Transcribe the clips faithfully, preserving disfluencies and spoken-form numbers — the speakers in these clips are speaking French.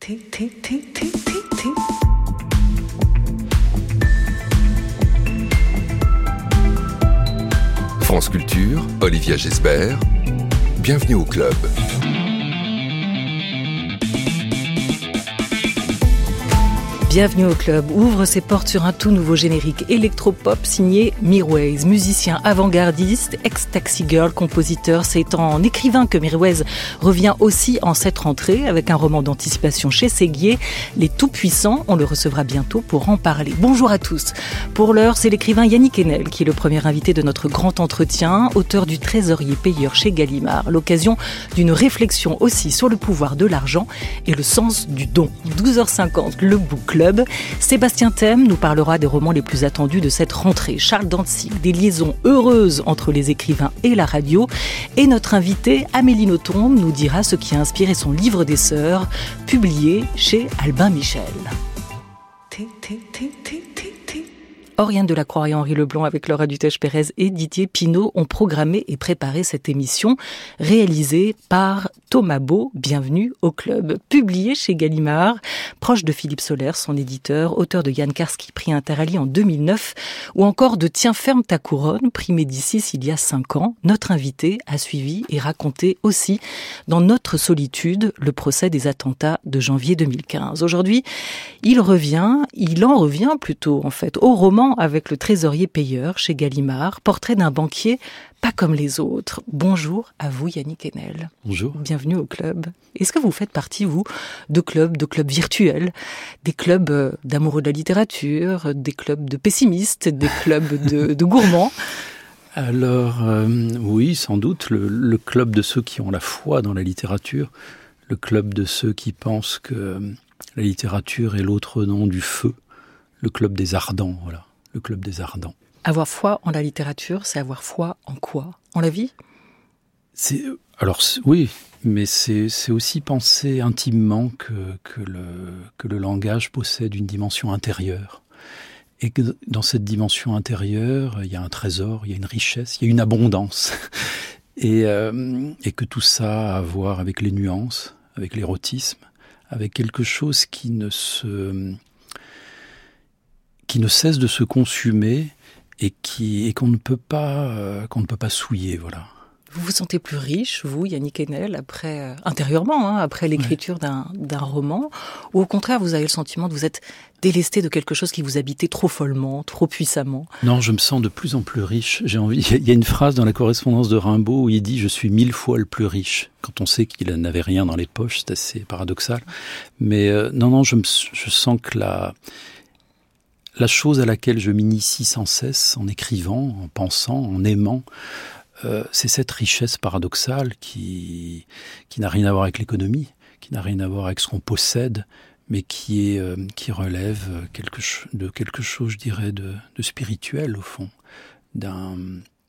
France Culture, Olivia Gesbert, bienvenue au club. Bienvenue au club ouvre ses portes sur un tout nouveau générique électropop signé Mirwais, musicien avant-gardiste, ex-Taxi Girl, compositeur. C'est en écrivain que Mirwais revient aussi en cette rentrée avec un roman d'anticipation chez Séguier, Les Tout-Puissants. On le recevra bientôt pour en parler. Bonjour à tous. Pour l'heure, c'est l'écrivain Yannick Enel qui est le premier invité de notre grand entretien, auteur du Trésorier payeur chez Gallimard. L'occasion d'une réflexion aussi sur le pouvoir de l'argent et le sens du don. douze heures cinquante, le Book Club. Sébastien Thème nous parlera des romans les plus attendus de cette rentrée. Charles Dantzig, des liaisons heureuses entre les écrivains et la radio. Et notre invitée, Amélie Nothomb, nous dira ce qui a inspiré son livre des sœurs, publié chez Albin Michel. Oriane Delacroix et Henri Leblanc, avec Laura Dutèche-Pérez et Didier Pinault, ont programmé et préparé cette émission réalisée par Thomas Beau. Bienvenue au club. Publié chez Gallimard, proche de Philippe Sollers, son éditeur, auteur de Yann Karski, prix Interallié en deux mille neuf, ou encore de Tiens ferme ta couronne, prix Médicis il y a cinq ans. Notre invité a suivi et raconté aussi dans Notre solitude le procès des attentats de janvier deux mille quinze. Aujourd'hui, il revient, il en revient plutôt en fait, au roman avec le Trésorier payeur chez Gallimard, portrait d'un banquier pas comme les autres. Bonjour à vous Yannick Enel. Bonjour. Bienvenue au club. Est-ce que vous faites partie, vous, de clubs, de clubs virtuels, des clubs d'amoureux de la littérature, des clubs de pessimistes, des clubs de, de gourmands ? Alors, euh, oui, sans doute, le, le club de ceux qui ont la foi dans la littérature, le club de ceux qui pensent que la littérature est l'autre nom du feu, le club des ardents, voilà. Le club des ardents. Avoir foi en la littérature, c'est avoir foi en quoi ? En la vie ? c'est, Alors oui, mais c'est, c'est aussi penser intimement que, que, le, que le langage possède une dimension intérieure. Et que dans cette dimension intérieure, il y a un trésor, il y a une richesse, il y a une abondance. Et, euh, et que tout ça a à voir avec les nuances, avec l'érotisme, avec quelque chose qui ne se... qui ne cesse de se consumer et, qui, et qu'on ne peut pas, euh, qu'on ne peut pas souiller, voilà. Vous vous sentez plus riche, vous, Yannick Enel, après, euh, intérieurement, hein, après l'écriture ouais. d'un, d'un roman, ou au contraire, vous avez le sentiment de vous être délesté de quelque chose qui vous habitait trop follement, trop puissamment ? Non, je me sens de plus en plus riche. J'ai envie. Il y a une phrase dans la correspondance de Rimbaud où il dit « Je suis mille fois le plus riche ». Quand on sait qu'il n'avait rien dans les poches, c'est assez paradoxal. Mais euh, non, non, je, me, je sens que la... La chose à laquelle je m'initie sans cesse, en écrivant, en pensant, en aimant, euh, c'est cette richesse paradoxale qui, qui n'a rien à voir avec l'économie, qui n'a rien à voir avec ce qu'on possède, mais qui, est, euh, qui relève quelque, de quelque chose, je dirais, de, de spirituel, au fond, d'un,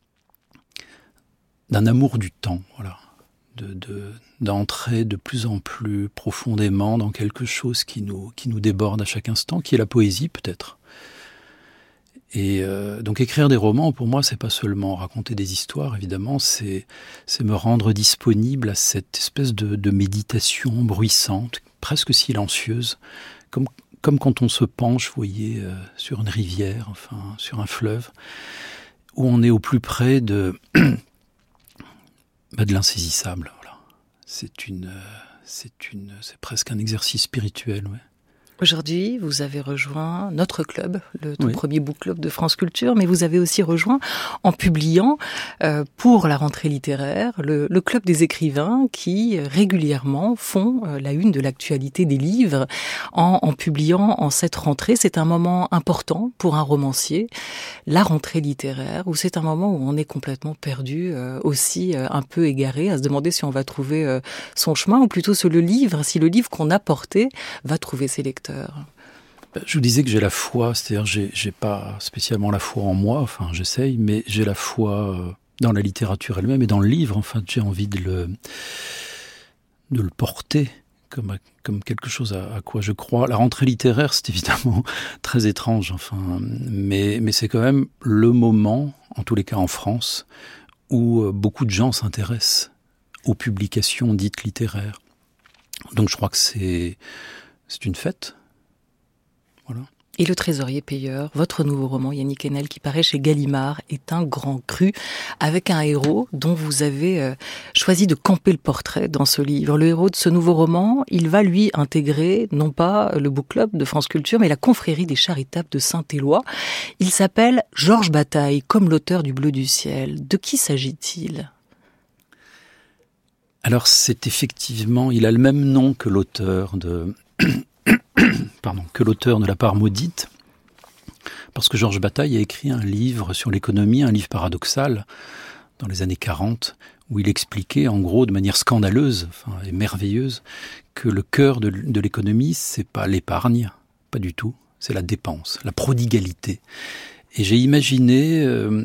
d'un amour du temps, voilà. De, de, d'entrer de plus en plus profondément dans quelque chose qui nous, qui nous déborde à chaque instant, qui est la poésie peut-être. Et euh, donc écrire des romans, pour moi, c'est pas seulement raconter des histoires, évidemment, c'est, c'est me rendre disponible à cette espèce de, de méditation bruissante, presque silencieuse, comme, comme quand on se penche, vous voyez, euh, sur une rivière, enfin, sur un fleuve, où on est au plus près de... Bah de l'insaisissable, voilà. C'est une, c'est une, c'est presque un exercice spirituel, ouais. Aujourd'hui, vous avez rejoint notre club, le tout oui. premier book club de France Culture, mais vous avez aussi rejoint, en publiant euh, pour la rentrée littéraire, le, le club des écrivains qui régulièrement font euh, la une de l'actualité des livres en, en publiant en cette rentrée. C'est un moment important pour un romancier, la rentrée littéraire, où c'est un moment où on est complètement perdu, euh, aussi euh, un peu égaré, à se demander si on va trouver euh, son chemin, ou plutôt si le livre, si le livre qu'on a porté va trouver ses lecteurs. Je vous disais que j'ai la foi, c'est-à-dire j'ai, j'ai pas spécialement la foi en moi, enfin j'essaye, mais j'ai la foi dans la littérature elle-même et dans le livre. Enfin, j'ai envie de le de le porter comme comme quelque chose à, à quoi je crois. La rentrée littéraire, c'est évidemment très étrange, enfin, mais mais c'est quand même le moment, en tous les cas en France, où beaucoup de gens s'intéressent aux publications dites littéraires. Donc je crois que c'est c'est une fête. Voilà. Et Le Trésorier Payeur, votre nouveau roman, Yannick Enel, qui paraît chez Gallimard, est un grand cru, avec un héros dont vous avez euh, choisi de camper le portrait dans ce livre. Le héros de ce nouveau roman, il va lui intégrer, non pas le book club de France Culture, mais la confrérie des charitables de Saint-Éloi. Il s'appelle Georges Bataille, comme l'auteur du Bleu du ciel. De qui s'agit-il ? Alors c'est effectivement, il a le même nom que l'auteur de... Pardon, que l'auteur de La part maudite, parce que Georges Bataille a écrit un livre sur l'économie, un livre paradoxal, dans les années quarante, où il expliquait en gros de manière scandaleuse enfin, et merveilleuse que le cœur de, de l'économie, c'est pas l'épargne, pas du tout, c'est la dépense, la prodigalité. Et j'ai imaginé, euh,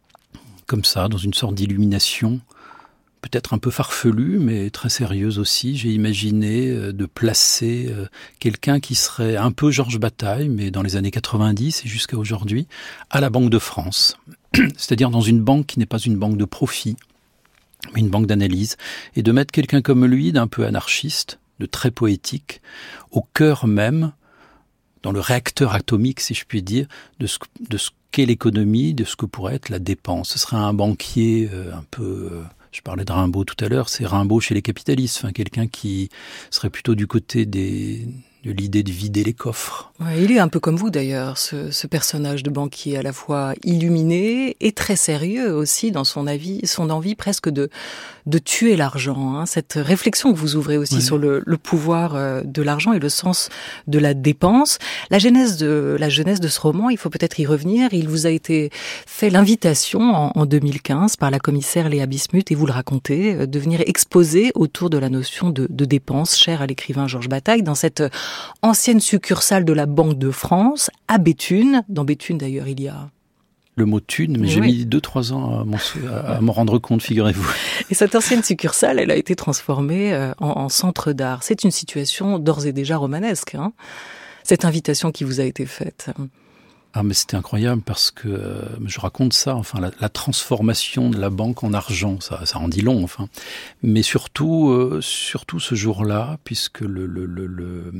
comme ça, dans une sorte d'illumination, peut-être un peu farfelue, mais très sérieuse aussi, j'ai imaginé euh, de placer euh, quelqu'un qui serait un peu Georges Bataille, mais dans les années quatre-vingt-dix et jusqu'à aujourd'hui, à la Banque de France. C'est-à-dire dans une banque qui n'est pas une banque de profit, mais une banque d'analyse, et de mettre quelqu'un comme lui, d'un peu anarchiste, de très poétique, au cœur même, dans le réacteur atomique, si je puis dire, de ce, de ce qu'est l'économie, de ce que pourrait être la dépense. Ce serait un banquier euh, un peu... Euh, Je parlais de Rimbaud tout à l'heure, c'est Rimbaud chez les capitalistes, enfin, quelqu'un qui serait plutôt du côté des, de l'idée de vider les coffres. Ouais, il est un peu comme vous d'ailleurs, ce, ce personnage de banquier à la fois illuminé et très sérieux aussi dans son avis, son envie presque de, de tuer l'argent. Hein. Cette réflexion que vous ouvrez aussi oui. sur le, le pouvoir de l'argent et le sens de la dépense. La genèse de, la genèse de ce roman, il faut peut-être y revenir. Il vous a été fait l'invitation en, en deux mille quinze par la commissaire Léa Bismuth, et vous le racontez, de venir exposer autour de la notion de, de dépense chère à l'écrivain Georges Bataille dans cette ancienne succursale de la Banque de France, à Béthune. Dans Béthune, d'ailleurs, il y a... le mot thune, mais oui. j'ai mis deux, trois ans à m'en, à m'en rendre compte, figurez-vous. Et cette ancienne succursale, elle a été transformée en, en centre d'art. C'est une situation d'ores et déjà romanesque, hein, cette invitation qui vous a été faite. Ah, mais c'était incroyable parce que euh, je raconte ça, enfin, la, la transformation de la banque en argent, ça, ça en dit long, enfin. Mais surtout, euh, surtout ce jour-là, puisque le, le, le, le,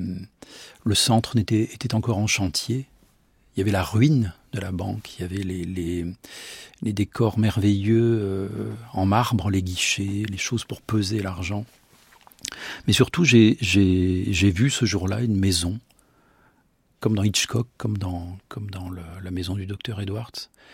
le centre n'était, était encore en chantier. Il y avait la ruine de la banque, il y avait les, les, les décors merveilleux euh, en marbre, les guichets, les choses pour peser l'argent. Mais surtout, j'ai, j'ai, j'ai vu ce jour-là une maison, comme dans Hitchcock, comme dans, comme dans le, la maison du docteur Edwards,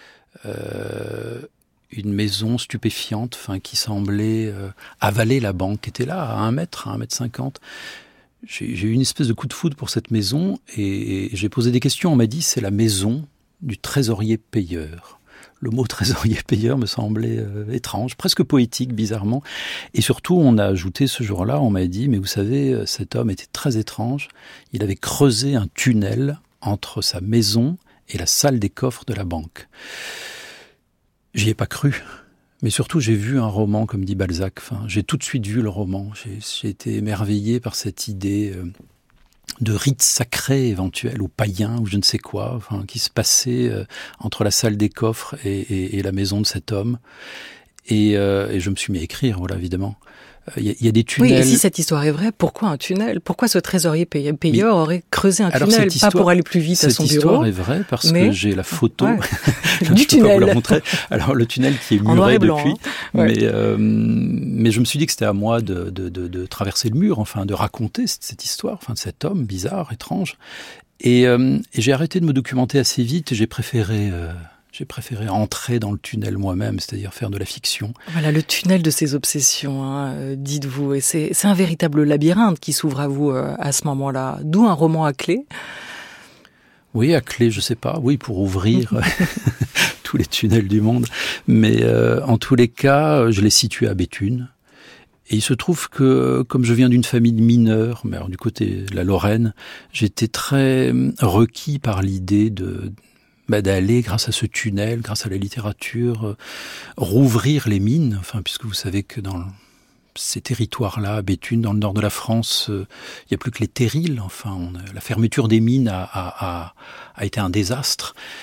euh, une maison stupéfiante, enfin, qui semblait euh, avaler la banque, qui était là à un mètre, à un mètre cinquante. J'ai, j'ai eu une espèce de coup de foudre pour cette maison et, et j'ai posé des questions. On m'a dit c'est la maison du trésorier payeur. Le mot trésorier payeur me semblait euh, étrange, presque poétique, bizarrement. Et surtout, on a ajouté ce jour-là, on m'a dit, mais vous savez, cet homme était très étrange. Il avait creusé un tunnel entre sa maison et la salle des coffres de la banque. J'y ai pas cru. Mais surtout, j'ai vu un roman, comme dit Balzac. Enfin, j'ai tout de suite vu le roman. J'ai, j'ai été émerveillé par cette idée euh, de rites sacrés éventuels, ou païens, ou je ne sais quoi, enfin, qui se passait euh, entre la salle des coffres et, et, et la maison de cet homme. Et, euh, et je me suis mis à écrire, voilà, évidemment. Il y, y a des tunnels... Oui, et si cette histoire est vraie, pourquoi un tunnel ? Pourquoi ce trésorier payeur mais, aurait creusé un tunnel, pas histoire, pour aller plus vite à son bureau ? Cette histoire est vraie parce mais... que j'ai la photo ouais. je du ne tunnel. Peux pas vous la montrer. Alors le tunnel qui est muré blanc, depuis, hein. ouais. mais, euh, mais je me suis dit que c'était à moi de, de, de, de traverser le mur, enfin de raconter cette, cette histoire, enfin de cet homme bizarre, étrange. Et, euh, et j'ai arrêté de me documenter assez vite. J'ai préféré... Euh, J'ai préféré entrer dans le tunnel moi-même, c'est-à-dire faire de la fiction. Voilà, le tunnel de ses obsessions, hein, euh, dites-vous. Et c'est, c'est un véritable labyrinthe qui s'ouvre à vous euh, à ce moment-là. D'où un roman à clé. Oui, à clé, je sais pas. Oui, pour ouvrir tous les tunnels du monde. Mais euh, en tous les cas, je l'ai situé à Béthune. Et il se trouve que, comme je viens d'une famille de mineurs, mais alors du côté de la Lorraine, j'étais très requis par l'idée de... Bah d'aller, grâce à ce tunnel, grâce à la littérature, euh, rouvrir les mines, enfin, puisque vous savez que dans ces territoires-là, à Béthune, dans le nord de la France, il euh, n'y a plus que les terrils, enfin, on a, la fermeture des mines a, a, a, a été un désastre.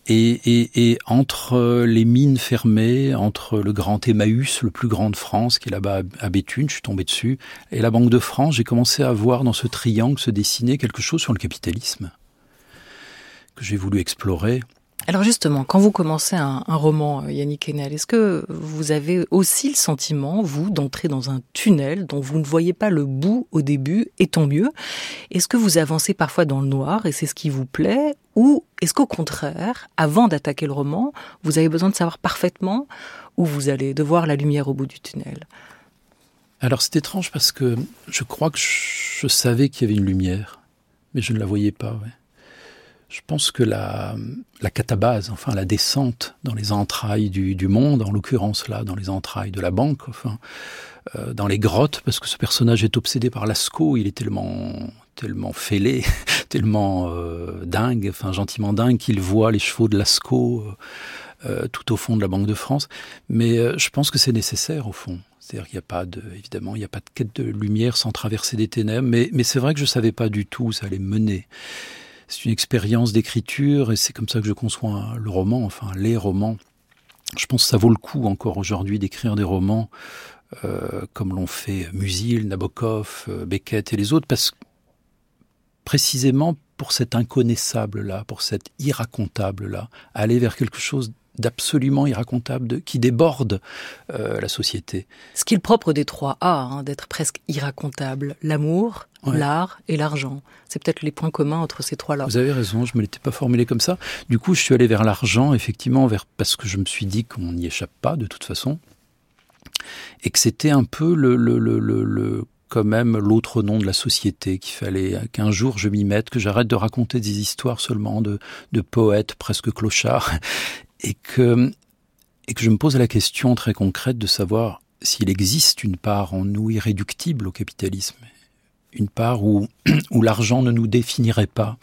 Et, et, et entre les mines fermées, entre le grand Emmaüs, le plus grand de France, qui est là-bas à Béthune, je suis tombé dessus, et la Banque de France, j'ai commencé à voir dans ce triangle se dessiner quelque chose sur le capitalisme, que j'ai voulu explorer. Alors justement, quand vous commencez un, un roman, Yannick Quesnel, est-ce que vous avez aussi le sentiment, vous, d'entrer dans un tunnel dont vous ne voyez pas le bout au début, et tant mieux? Est-ce que vous avancez parfois dans le noir et c'est ce qui vous plaît? Ou est-ce qu'au contraire, avant d'attaquer le roman, vous avez besoin de savoir parfaitement où vous allez, de voir la lumière au bout du tunnel? Alors c'est étrange parce que je crois que je savais qu'il y avait une lumière, mais je ne la voyais pas, ouais. Je pense que la, la catabase, enfin la descente dans les entrailles du, du monde, en l'occurrence là, dans les entrailles de la banque, enfin, euh, dans les grottes, parce que ce personnage est obsédé par Lascaux, il est tellement, tellement fêlé, tellement euh, dingue, enfin gentiment dingue, qu'il voit les chevaux de Lascaux euh, tout au fond de la Banque de France. Mais euh, je pense que c'est nécessaire au fond. C'est-à-dire qu'il n'y a pas de, évidemment, il n'y a pas de quête de lumière sans traverser des ténèbres, mais, mais c'est vrai que je ne savais pas du tout où ça allait me mener. C'est une expérience d'écriture et c'est comme ça que je conçois le roman, enfin les romans. Je pense que ça vaut le coup encore aujourd'hui d'écrire des romans euh, comme l'ont fait Musil, Nabokov, euh, Beckett et les autres, parce que précisément pour cet inconnaissable-là, pour cet irracontable-là, aller vers quelque chose d'absolument irracontable, de, qui déborde euh, la société. Ce qui est le propre des trois A, hein, d'être presque irracontable. L'amour, ouais. L'art et l'argent. C'est peut-être les points communs entre ces trois-là. Vous avez raison, je ne me l'étais pas formulé comme ça. Du coup, je suis allé vers l'argent, effectivement, vers, parce que je me suis dit qu'on n'y échappe pas, de toute façon. Et que c'était un peu le... le, le, le, le quand même l'autre nom de la société, qu'il fallait qu'un jour je m'y mette, que j'arrête de raconter des histoires seulement de, de poètes presque clochards, et que, et que je me pose la question très concrète de savoir s'il existe une part en nous irréductible au capitalisme, une part où, où l'argent ne nous définirait pas.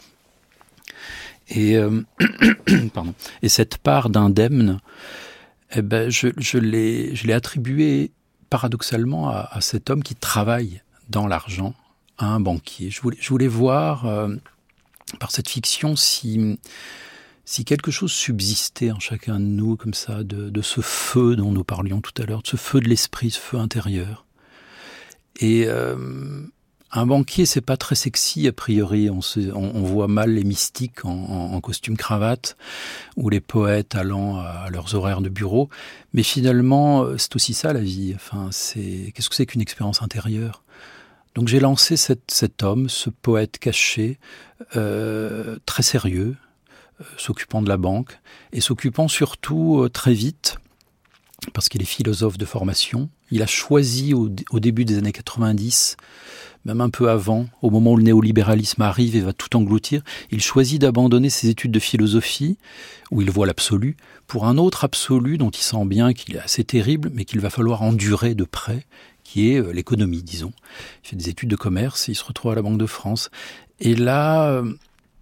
Et, euh, pardon, et cette part d'indemne, eh ben, je, je l'ai, je l'ai attribuée paradoxalement à, à cet homme qui travaille dans l'argent, à un banquier. Je voulais, je voulais voir, euh, par cette fiction, si, si quelque chose subsistait en chacun de nous, comme ça, de, de ce feu dont nous parlions tout à l'heure, de ce feu de l'esprit, ce feu intérieur. Et euh, un banquier, c'est pas très sexy, a priori. On, se, on, on voit mal les mystiques en, en, en costume cravate, ou les poètes allant à leurs horaires de bureau. Mais finalement, c'est aussi ça la vie. Enfin, c'est, qu'est-ce que c'est qu'une expérience intérieure ? Donc j'ai lancé cet, cet homme, ce poète caché, euh, très sérieux, euh, s'occupant de la banque, et s'occupant surtout euh, très vite, parce qu'il est philosophe de formation. Il a choisi au, au début des années quatre-vingt-dix, même un peu avant, au moment où le néolibéralisme arrive et va tout engloutir, il choisit d'abandonner ses études de philosophie, où il voit l'absolu, pour un autre absolu dont il sent bien qu'il est assez terrible, mais qu'il va falloir endurer de près, qui est l'économie, disons. Il fait des études de commerce, et il se retrouve à la Banque de France. Et là, euh,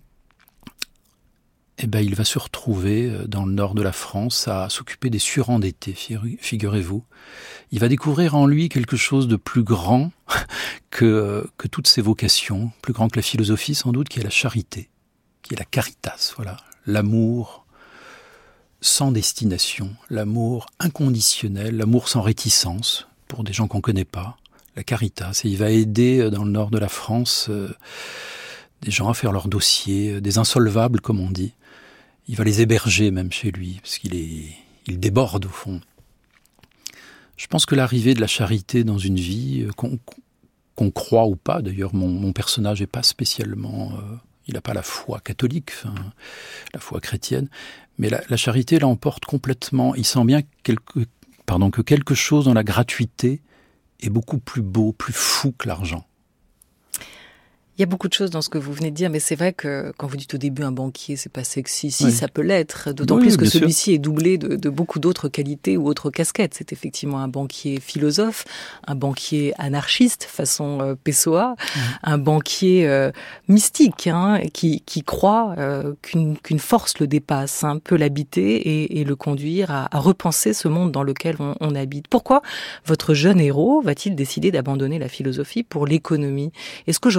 eh ben, il va se retrouver dans le nord de la France à s'occuper des surendettés, figurez-vous. Il va découvrir en lui quelque chose de plus grand que, que toutes ses vocations, plus grand que la philosophie sans doute, qui est la charité, qui est la caritas, voilà, l'amour sans destination, l'amour inconditionnel, l'amour sans réticence, pour des gens qu'on ne connaît pas, la caritas. Et il va aider dans le nord de la France euh, des gens à faire leurs dossiers, des insolvables comme on dit. Il va les héberger même chez lui, parce qu'il est, il déborde au fond. Je pense que l'arrivée de la charité dans une vie, qu'on, qu'on croit ou pas, d'ailleurs mon, mon personnage n'est pas spécialement, euh, il n'a pas la foi catholique, enfin, la foi chrétienne, mais la, la charité l'emporte complètement. Il sent bien quelque, pardon, que quelque chose dans la gratuité est beaucoup plus beau, plus fou que l'argent. Il y a beaucoup de choses dans ce que vous venez de dire, mais c'est vrai que quand vous dites au début un banquier, c'est pas sexy. Si, oui. Ça peut l'être, d'autant oui, plus que celui-ci sûr. est doublé de, de beaucoup d'autres qualités ou autres casquettes. C'est effectivement un banquier philosophe, un banquier anarchiste façon euh, Pessoa, mmh. un banquier euh, mystique hein, qui, qui croit euh, qu'une, qu'une force le dépasse, hein, peut l'habiter et, et le conduire à, à repenser ce monde dans lequel on, on habite. Pourquoi votre jeune héros va-t-il décider d'abandonner la philosophie pour l'économie ? Est-ce qu'aujourd'hui vous pensez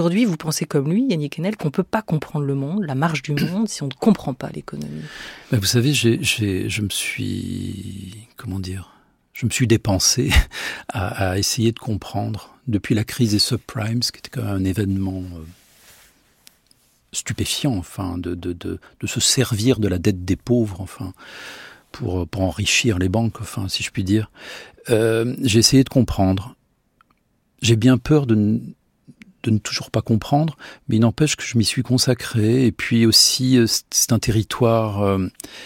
pensez comme lui, Yannick Enel, qu'on ne peut pas comprendre le monde, la marche du monde, si on ne comprend pas l'économie? Ben vous savez, j'ai, j'ai, je me suis... Comment dire Je me suis dépensé à, à essayer de comprendre, depuis la crise des subprimes, qui était quand même un événement euh, stupéfiant, enfin, de, de, de, de se servir de la dette des pauvres, enfin, pour, pour enrichir les banques, enfin, si je puis dire. Euh, j'ai essayé de comprendre. J'ai bien peur de ne, de ne toujours pas comprendre, mais il n'empêche que je m'y suis consacré. Et puis aussi, c'est un territoire euh,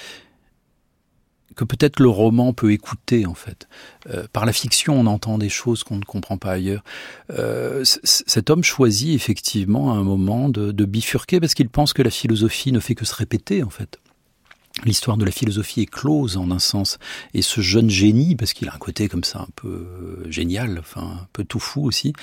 que peut-être le roman peut écouter, en fait. Euh, par la fiction, on entend des choses qu'on ne comprend pas ailleurs. Euh, c- cet homme choisit effectivement à un moment de, de bifurquer parce qu'il pense que la philosophie ne fait que se répéter, en fait. L'histoire de la philosophie est close en un sens. Et ce jeune génie, parce qu'il a un côté comme ça un peu génial, enfin un peu tout fou aussi,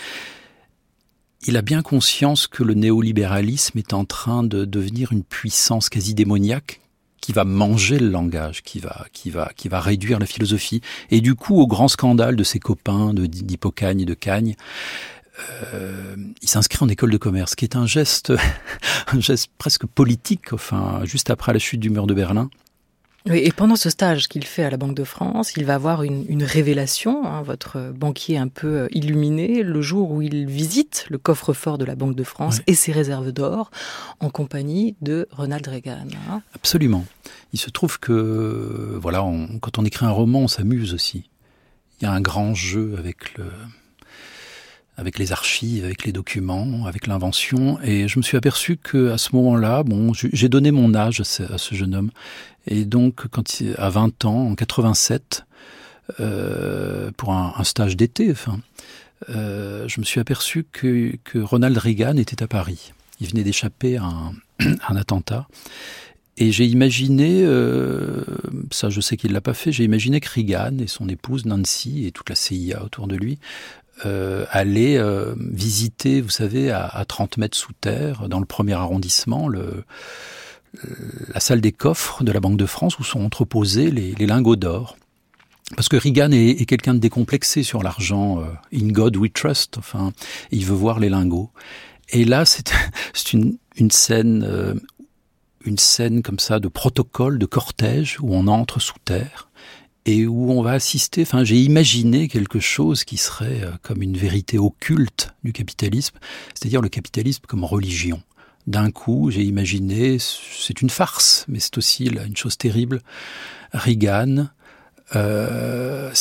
il a bien conscience que le néolibéralisme est en train de devenir une puissance quasi démoniaque qui va manger le langage, qui va, qui va, qui va réduire la philosophie. Et du coup, au grand scandale de ses copains, de, d'Hippocagne et de Cagne, Euh, il s'inscrit en école de commerce, qui est un geste, un geste presque politique, enfin, juste après la chute du mur de Berlin. Oui, et pendant ce stage qu'il fait à la Banque de France, il va avoir une, une révélation, hein, votre banquier un peu illuminé, le jour où il visite le coffre-fort de la Banque de France ouais. et ses réserves d'or, en compagnie de Ronald Reagan. Hein. Absolument. Il se trouve que, voilà, on, quand on écrit un roman, on s'amuse aussi. Il y a un grand jeu avec le... avec les archives, avec les documents, avec l'invention. Et je me suis aperçu qu'à ce moment-là, bon, j'ai donné mon âge à ce, à ce jeune homme. Et donc, quand il, à vingt ans, en quatre-vingt-sept, euh, pour un, un stage d'été, enfin, euh, je me suis aperçu que, que Ronald Reagan était à Paris. Il venait d'échapper à un, à un attentat. Et j'ai imaginé, euh, ça je sais qu'il ne l'a pas fait, j'ai imaginé que Reagan et son épouse Nancy et toute la C I A autour de lui Euh, aller euh, visiter, vous savez, à, à trente mètres sous terre, dans le premier arrondissement, le, la salle des coffres de la Banque de France où sont entreposés les, les lingots d'or. Parce que Reagan est, est quelqu'un de décomplexé sur l'argent, euh, in God we trust, enfin, il veut voir les lingots. Et là, c'est, c'est une, une scène, euh, une scène comme ça de protocole, de cortège, où on entre sous terre. Et où on va assister, enfin j'ai imaginé quelque chose qui serait euh, comme une vérité occulte du capitalisme, c'est-à-dire le capitalisme comme religion. D'un coup, j'ai imaginé, c'est une farce, mais c'est aussi là, une chose terrible, Reagan, euh,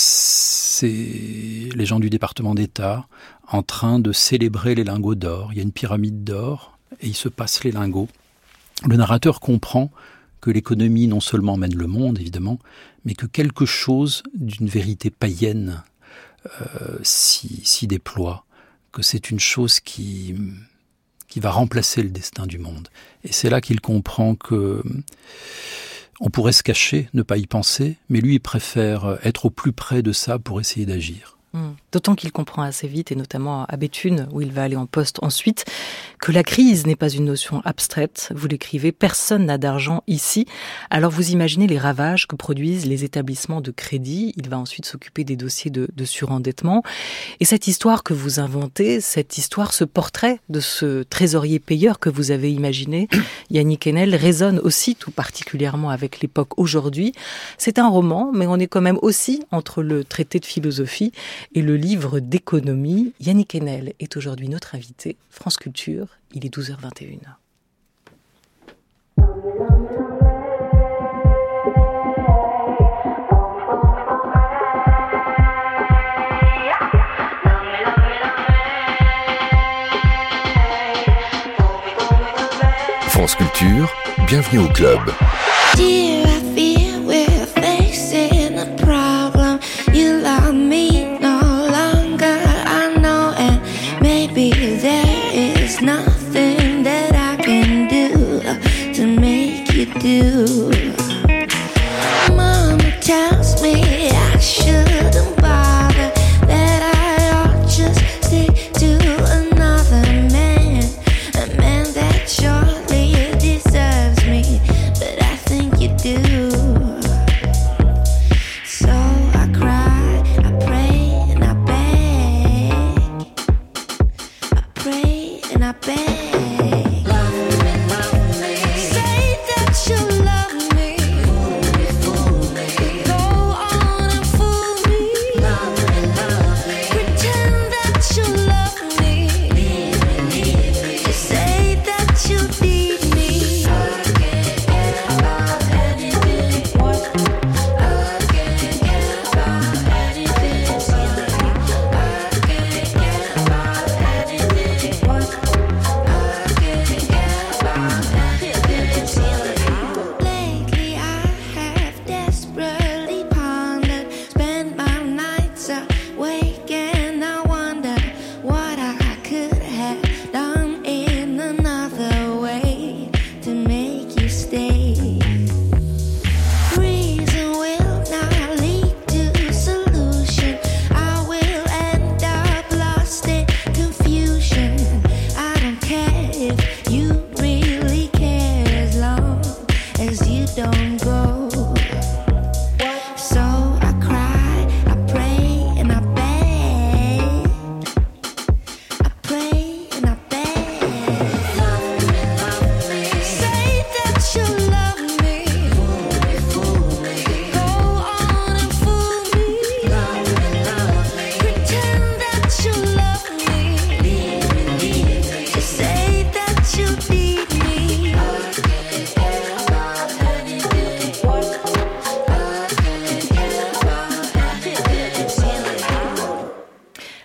c'est les gens du département d'État en train de célébrer les lingots d'or. Il y a une pyramide d'or et il se passe les lingots. Le narrateur comprend que l'économie non seulement mène le monde, évidemment, mais que quelque chose d'une vérité païenne euh, s'y, s'y déploie, que c'est une chose qui, qui va remplacer le destin du monde. Et c'est là qu'il comprend que on pourrait se cacher, ne pas y penser, mais lui, il préfère être au plus près de ça pour essayer d'agir. Mmh. D'autant qu'il comprend assez vite, et notamment à Béthune, où il va aller en poste ensuite, que la crise n'est pas une notion abstraite. Vous l'écrivez, personne n'a d'argent ici. Alors vous imaginez les ravages que produisent les établissements de crédit. Il va ensuite s'occuper des dossiers de, de surendettement. Et cette histoire que vous inventez, cette histoire, ce portrait de ce trésorier payeur que vous avez imaginé, Yannick Enel, résonne aussi tout particulièrement avec l'époque aujourd'hui. C'est un roman, mais on est quand même aussi entre le traité de philosophie et le livre d'économie. Yannick Enel est aujourd'hui notre invité. France Culture, il est douze heures vingt et une. France Culture, bienvenue au club. Dear, I feel we're facing a problem. You love me no longer, I know, and maybe there is nothing that I can do to make you do. Mama tells me I shouldn't bother, that I ought just stick to another man, a man that surely deserves me, but I think you do.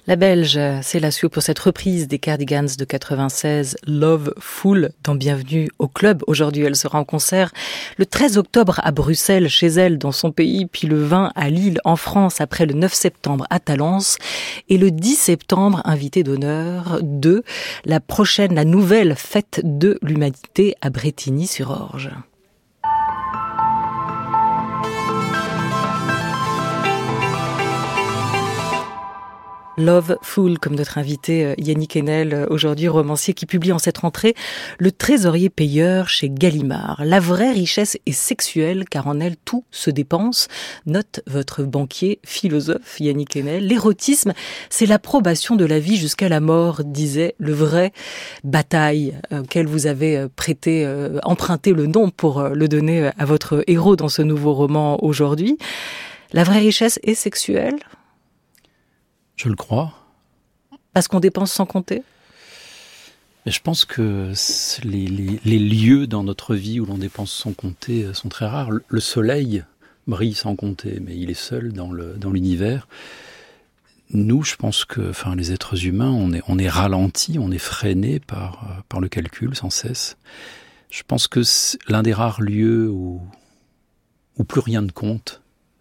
La Belge, c'est la suite pour cette reprise des Cardigans de quatre-vingt-seize, Love Fool, dans Bienvenue au Club. Aujourd'hui, elle sera en concert le treize octobre à Bruxelles, chez elle, dans son pays, puis le vingt à Lille, en France, après le neuf septembre à Talence, et le dix septembre, invité d'honneur de la prochaine, la nouvelle fête de l'humanité à Brétigny-sur-Orge. Love Fool, comme notre invité Yannick Enel, aujourd'hui romancier qui publie en cette rentrée Le Trésorier payeur chez Gallimard. La vraie richesse est sexuelle car en elle tout se dépense, note votre banquier philosophe Yannick Enel. L'érotisme, c'est l'approbation de la vie jusqu'à la mort, disait le vrai Bataille, auquel vous avez prêté, euh, emprunté le nom pour le donner à votre héros dans ce nouveau roman aujourd'hui. La vraie richesse est sexuelle ? Je le crois. Parce qu'on dépense sans compter ? Mais je pense que les, les, les lieux dans notre vie où l'on dépense sans compter sont très rares. Le soleil brille sans compter, mais il est seul dans, le, dans l'univers. Nous, je pense que, enfin, les êtres humains, on est, on est ralentis, on est freinés par, par le calcul sans cesse. Je pense que c'est l'un des rares lieux où, où plus rien ne compte.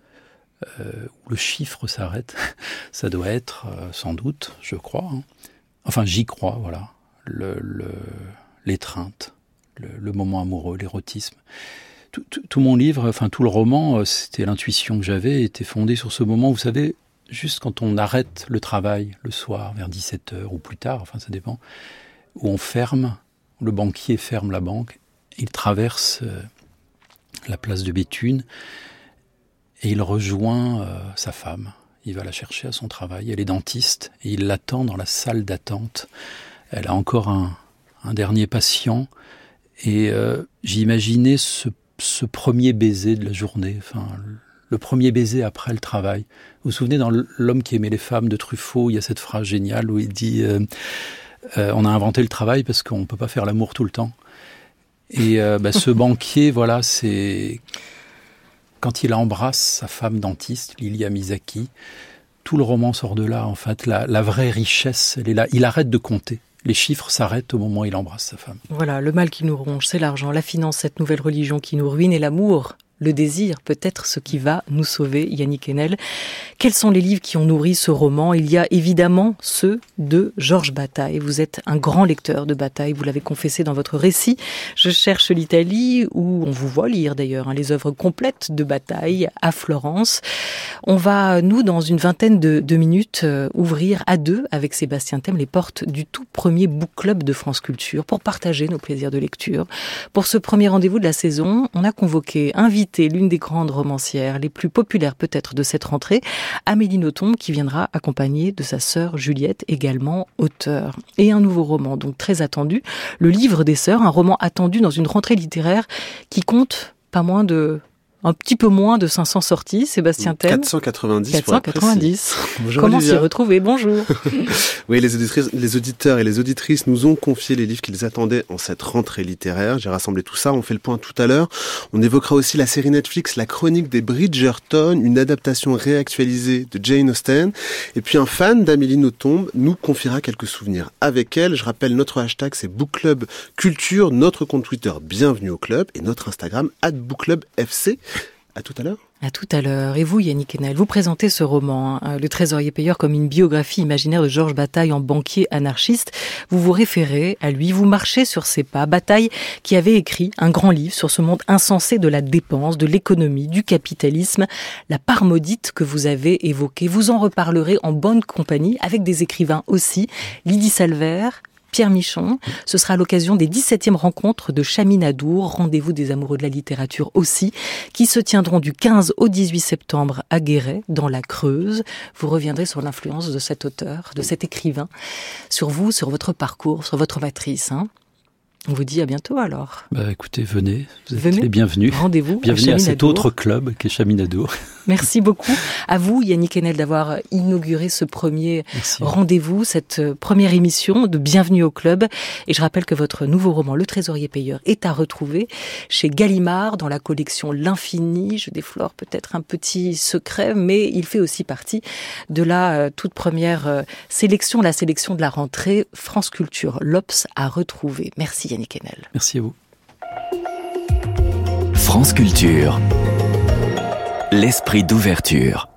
Euh, où le chiffre s'arrête, ça doit être, euh, sans doute, je crois, hein. Enfin j'y crois, voilà, le, le, l'étreinte, le, le moment amoureux, l'érotisme. Tout, tout, tout mon livre, enfin tout le roman, euh, c'était l'intuition que j'avais, était fondé sur ce moment, vous savez, juste quand on arrête le travail le soir, vers dix-sept heures ou plus tard, enfin ça dépend, où on ferme, où le banquier ferme la banque, il traverse euh, la place de Béthune, et il rejoint euh, sa femme. Il va la chercher à son travail. Elle est dentiste et il l'attend dans la salle d'attente. Elle a encore un, un dernier patient. Et euh, j'ai imaginé ce, ce premier baiser de la journée, enfin, le premier baiser après le travail. Vous vous souvenez, dans L'homme qui aimait les femmes de Truffaut, il y a cette phrase géniale où il dit euh, euh, « On a inventé le travail parce qu'on ne peut pas faire l'amour tout le temps ». Et euh, bah, ce banquier, voilà, c'est... Quand il embrasse sa femme dentiste, Lilia Misaki, tout le roman sort de là, en fait. La, la vraie richesse, elle est là. Il arrête de compter. Les chiffres s'arrêtent au moment où il embrasse sa femme. Voilà, le mal qui nous ronge, c'est l'argent, la finance, cette nouvelle religion qui nous ruine, et l'amour, le désir, peut-être ce qui va nous sauver, Yannick Enel. Quels sont les livres qui ont nourri ce roman ? Il y a évidemment ceux de Georges Bataille. Vous êtes un grand lecteur de Bataille, vous l'avez confessé dans votre récit. Je cherche l'Italie, où on vous voit lire d'ailleurs hein, les œuvres complètes de Bataille à Florence. On va, nous, dans une vingtaine de, de minutes, euh, ouvrir à deux, avec Sébastien Thème, les portes du tout premier book club de France Culture pour partager nos plaisirs de lecture. Pour ce premier rendez-vous de la saison, on a convoqué, invité l'une des grandes romancières, les plus populaires peut-être de cette rentrée, Amélie Nothomb, qui viendra accompagnée de sa sœur Juliette, également auteure. Et un nouveau roman, donc très attendu, Le Livre des Sœurs, un roman attendu dans une rentrée littéraire qui compte pas moins de... un petit peu moins de cinq cents sorties, Sébastien Thème. quatre cent quatre-vingt-dix. quatre cent quatre-vingt-dix. Bonjour Comment Olivia. s'y retrouver ? Bonjour. Oui, les auditrices, les auditeurs et les auditrices nous ont confié les livres qu'ils attendaient en cette rentrée littéraire. J'ai rassemblé tout ça, on fait le point tout à l'heure. On évoquera aussi la série Netflix La Chronique des Bridgerton, une adaptation réactualisée de Jane Austen. Et puis un fan d'Amélie Nothomb nous confiera quelques souvenirs avec elle. Je rappelle, notre hashtag c'est Book Club Culture, notre compte Twitter Bienvenue au Club et notre Instagram arobase bookclubfc. À tout à l'heure. À tout à l'heure. Et vous, Yannick Enel, vous présentez ce roman, hein, Le Trésorier payeur, comme une biographie imaginaire de Georges Bataille en banquier anarchiste. Vous vous référez à lui, vous marchez sur ses pas. Bataille qui avait écrit un grand livre sur ce monde insensé de la dépense, de l'économie, du capitalisme, la part maudite que vous avez évoquée. Vous en reparlerez en bonne compagnie avec des écrivains aussi, Lydie Salvert, Pierre Michon. Ce sera à l'occasion des dix-septièmes rencontres de Chaminadour, rendez-vous des amoureux de la littérature aussi, qui se tiendront du quinze au dix-huit septembre à Guéret, dans la Creuse. Vous reviendrez sur l'influence de cet auteur, de cet écrivain, sur vous, sur votre parcours, sur votre matrice, hein. On vous dit à bientôt alors. Bah écoutez, venez, vous êtes venez. les bienvenus. Rendez-vous Bienvenue à, à cet autre club qu'est Chaminadour. Merci beaucoup à vous, Yannick Enel, d'avoir inauguré ce premier Merci. rendez-vous, cette première émission de Bienvenue au Club. Et je rappelle que votre nouveau roman, Le Trésorier Payeur, est à retrouver chez Gallimard dans la collection L'Infini. Je déflore peut-être un petit secret, mais il fait aussi partie de la euh, toute première euh, sélection, la sélection de la rentrée France Culture. L'Obs à retrouver. Merci Yannick Enel. Merci à vous. France Culture. L'esprit d'ouverture.